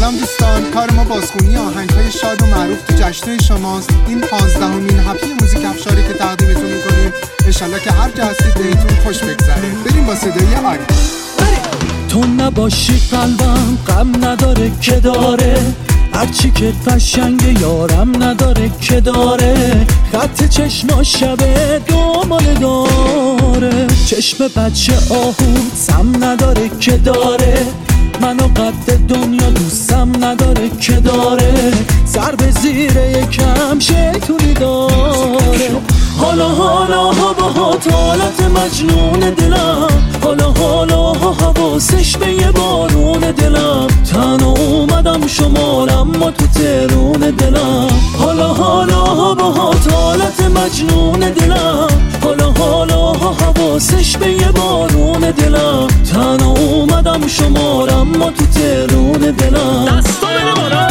سلام دوستان، کار ما بازخونی آهنگ‌های شاد و معروف تو جشن‌های شماست. این 15مین هفته موزیک افشاری که تقدیمتون می‌کنیم. انشالله که هر جا هستید بهتون خوش بگذره. بریم با صدای آری. تو نباشی قلبم غم نداره که داره، هرچی که قشنگ یارم نداره که داره، خط چشما شبه دنبال داره، چشم بچه آهو سم نداره که داره، منو قد دنیا دوستم نداره که داره، سر به زیر یکم شیطونی داره. حالا باهات حالت مجنون دلم، حالا حواسش به یه بارون دلم، تنها اومدم شمال اما تو ترون دلم. حالا باهات حالت مجنون دلم، حالا حواسش به یه بارون دلم، تنها اومدم شمال اما تو ترون دلم. دستا بره بارا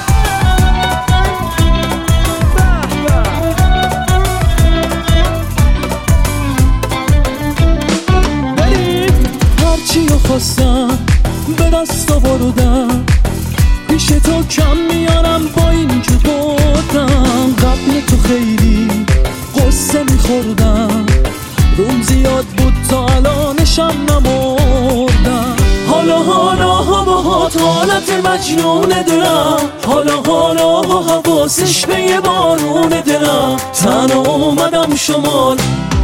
چیو خواستم به دست آوردم، پیش تو کم میارم با این که بردم، قبل تو خیلی قصه میخوردم، روم زیاد بود تا الانشم نمردم. حالا باهات حالت مجنون دلم، حالا حواسش به یه بارون دلم، تنها اومدم شمال.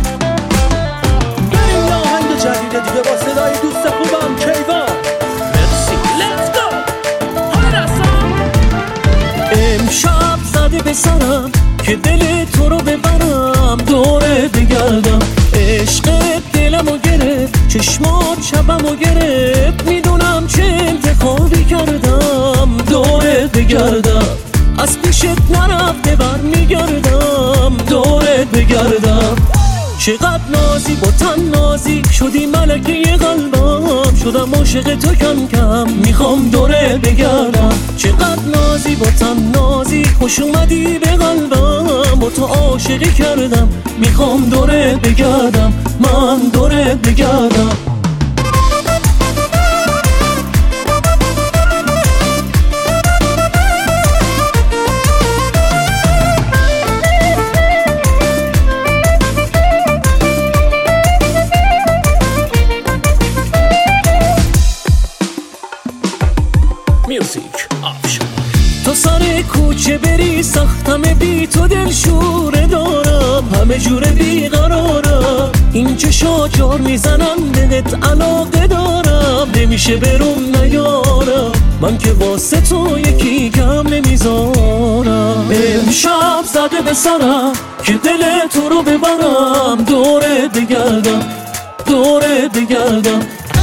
جدید دیگه با صدای دوست خوبم کیوان. مرسی let's go. امشب زده به سرم که دل تو رو ببرم، دوره بگردم، عشق دلمو گرفت، چشمات شبمو گرفت، میدونم چه انتخابی کردم، دوره بگردم، از پیشت نرفته بر میگردم، دوره بگردم. چقدر نازی با تن نازی شدی ملکه قلبم، شدم عاشق تو کم کم میخوام دوره بگردم. چقدر نازی با تن نازی خوش اومدی به قلبم، با تو عاشقی کردم میخوام دوره بگردم، من دوره بگردم. تو سر کوچه بری سختم بی تو دل شوره دارم، همه جوره بیقرارم، این چشا جار میزنم بهت علاقه دارم، نمیشه بروم نیارم، من که واسه تو یکی کم نمیذارم. امشب زده به سرم که دل تو رو ببرم، دوره بگردم، دوره بگردم.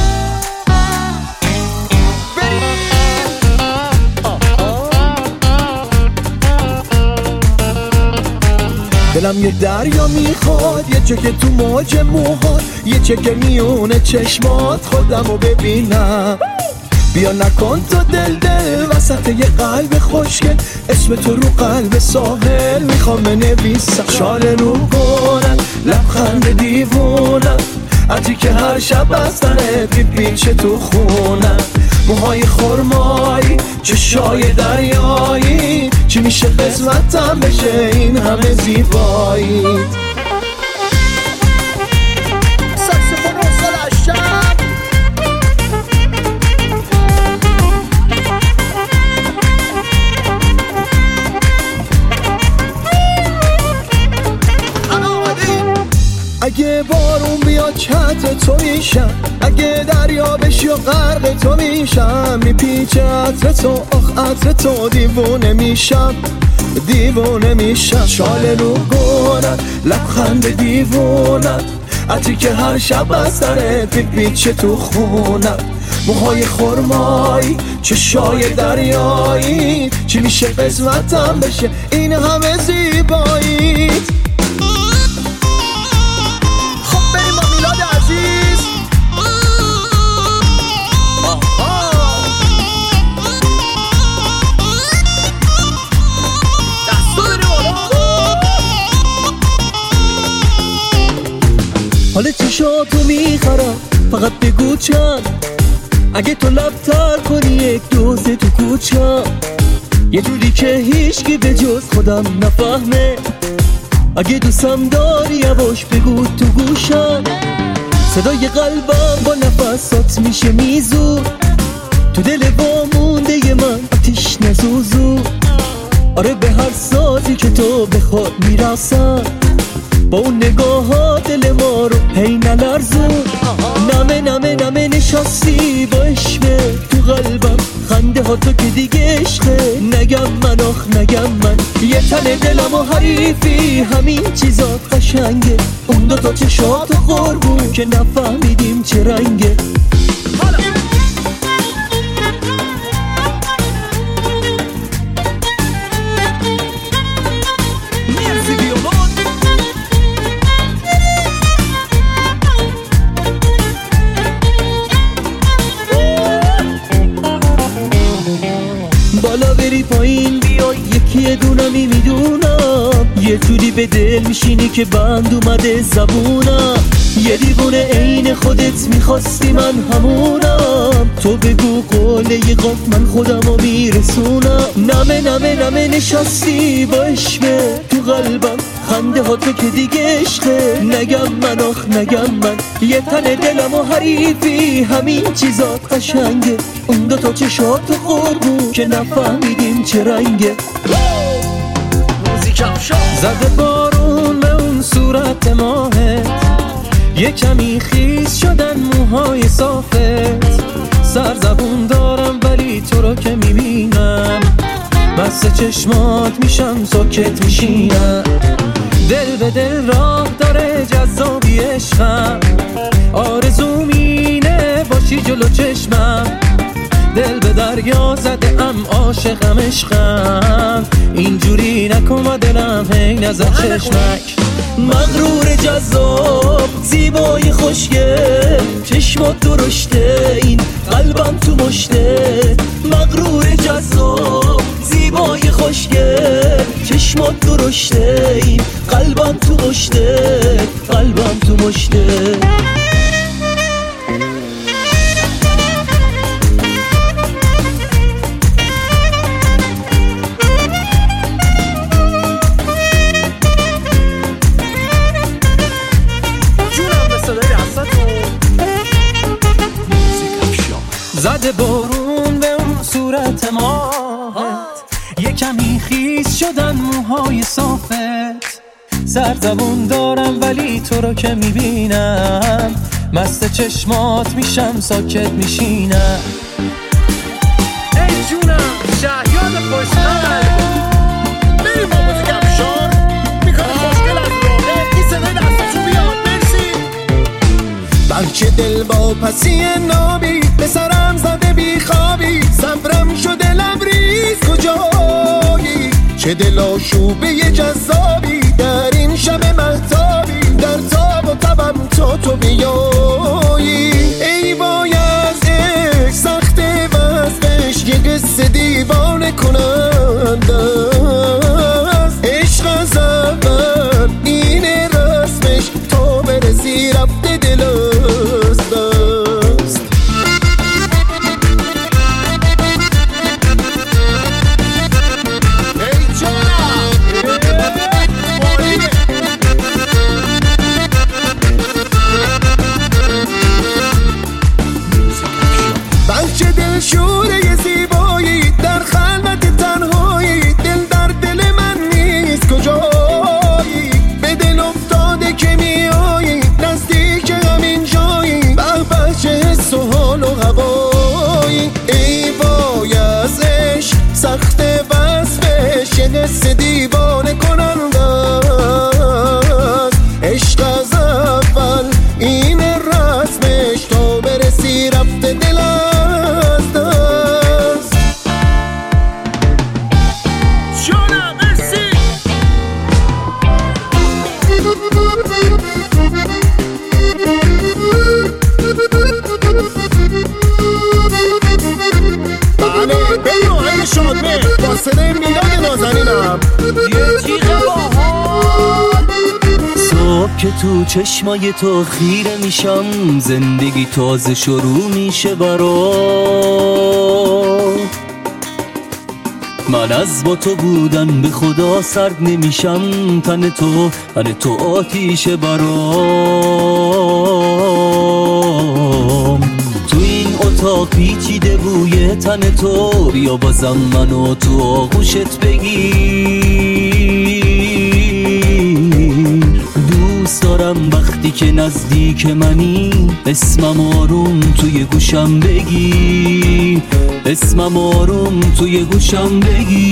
دلم یه دریا میخواد، یه چکه تو موج موهات، یه چکه میونه چشمات، خودمو ببینم. بیا نکن تو دل وسط یه قلب خوشگل، اسم تو رو قلب ساحل میخوام بنویسم. شاله رو کنن لبخند دیوونم، عطی که هر شب از تنت میپیچه تو خونم، موهای خرمایی چشای دریایی، چی میشه قسمتم بشه این همه زیبایی. ساکسفون و سلاشم اگه بارون بیاد چت تو میشم، اگه دریا بشی و غرق تو میشم، میپیچه عطر تو آخ عطر تو، دیوونه میشم دیوونه میشم. شاله رو گونم لبخند دیوونم، عطری که هر شب از سرت میپیچه تو خونم، موهای خرمایی چشای دریایی، چی میشه قسمتم بشه این همه زیبایی. حال چشاتو میخرم، فقط بگو چند، اگه تو لب تر کنی یک دوست تو کوچه، یه جوری که هیچکی به جز خودم نفهمه. اگه دوستم داری یواش بگو تو گوشم، صدای قلبم با نفسات میشه میزو، تو دل وامونده من آتیش نزوزو. آره به هر سازی که تو بخواد میرسم، با اون نگاه ها دل ما رو هی نلرزون. نمه نمه نمه نشستی با عشقه تو قلبم، خنده ها تو که دیگه عشقه. نگم من آخ نگم من، یه تن دلم و حریفی، همین چیزات قشنگه. اون دوتا چشات و قربون که نفهمیدیم چه رنگه. بالا بری پایین بیای یکی دونمی میدونم، یه جوری به دل میشینی که بند اومده زبونم. یه دیوونه عین خودت میخواستی من همونم، تو بگو قوله قاف من خودمو میرسونم. نمه نمه نمه نشستی با عشقه تو قلبم، خنده ها تو که دیگه عشقه. نگم من آخ نگم من، یه تن دلم و حریفی، همین چیزات قشنگه. اون دوتا چشات و قربون که نفهمیدیم چه رنگه. زده بارون به اون صورت ماهت، یه کمی خیس شدن موهای صافت. سرزبون دارم ولی تو رو که میبینم، بسته چشمات میشم ساکت میشینم. دل به دل راه داره جذابی عشقم، آرزوم اینه باشی جلو چشمم. دل به دریا زده ام عاشقم عشقم، اینجوری نکن و دلم هی نزد چشمک. مغرور جذاب زیبای خوشگل، چشمات درشته این قلبم تو مشته. مغرور جذاب زیبای خوشگل، چشمات درشته این قلبم تو مشته. قلبم تو مشته. زده بارون به اون صورت ماهت، یه کمی خیس شدن موهای صافت. سرزبون دارم ولی تو رو که میبینم، مست چشمات میشم ساکت میشینم. ای جونم شهیاد خوشتر، بریم با موزیک افشار، میکنه خوشگل از راهه. این صدای دستشون بیاد مرسی. بچه دل با پسی نابی، به سرم زده بی خوابی. صبرم شده لبریز کجایی، چه دل آشوبه جذابی. در این شب مهتابی، در تاب و تبم تو بیایی. ای وای از عشق سخت وصفش، یه قصه دیوانه کننده است. عشق از اول اینه رسمش، تا برسی رفته دل است دست. ای جونم بچه دل شوره زیبایی، در خلوت تنهایی. دل در دل من نیست کجایی، به دل افتاده که میایی، نزدیک همین جایی. به به چه حس و حال و هوایی. ای وای از عشق سخت وصفش، یه حس دیوانه کننده است. عشق از اول این رسمش، تا برسی رفته دل از دست. جونم مرسی. بله بریم آهنگ شادمه با صدای میلاد نازنینم. یه تیغ باحال، صبح که تو چشمای تو خیره میشم، زندگی تازه شروع میشه برام. من از با تو بودن به خدا سرد نمیشم، تن تو آتیشه برام. تو این اتاق پیچیده بوی تن تو، بیا بازم منو تو آغوشت بگیر. دوست دارم وقتی که نزدیک منی، اسمم آروم توی گوشم بگی، اسمم آروم توی گوشم بگی.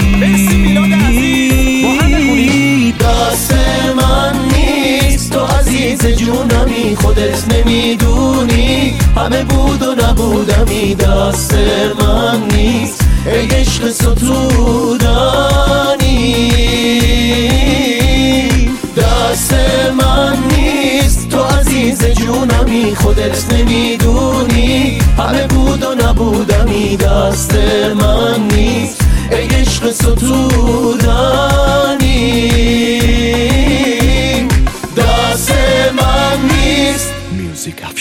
دست من نیست تو عزیز جونمی، خودت نمیدونی همه بود و نبودمی. دست من نیست ای عشق ستودنی، دست من نیست تو عزیز جونمی، خودت نمیدونی همه بود و نبودمی. دست من نیست ای عشق ستودنی، دست من نیست.